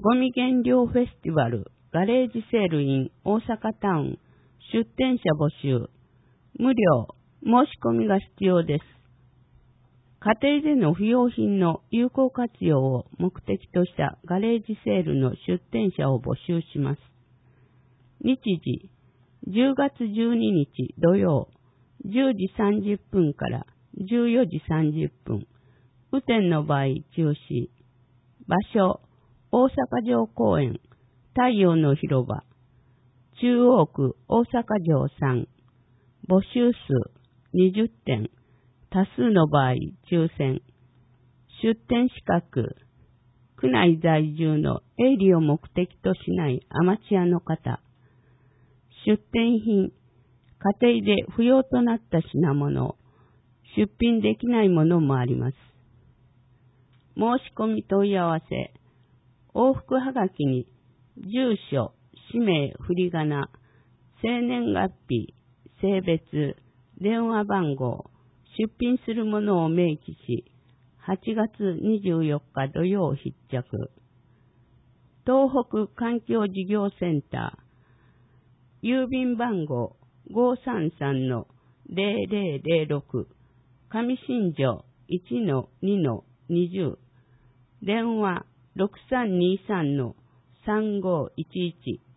ゴミ減量フェスティバルガレージセール in 大阪タウン出店者募集無料申し込みが必要です。家庭での不要品の有効活用を目的としたガレージセールの出店者を募集します。日時10月12日土曜10時30分から14時30分。雨天の場合中止。場所大阪城公園太陽の広場中央区大阪城3。募集数20点。多数の場合抽選。出店資格区内在住の営利を目的としないアマチュアの方。出店品家庭で不要となった品物出品できないものもあります。申し込み問い合わせ往復はがきに住所、氏名、振り仮名、生年月日、性別、電話番号、出品するものを明記し、8月24日土曜必着。東北環境事業センター、郵便番号 533-0006、上新庄 1-2-20、電話 6323-3511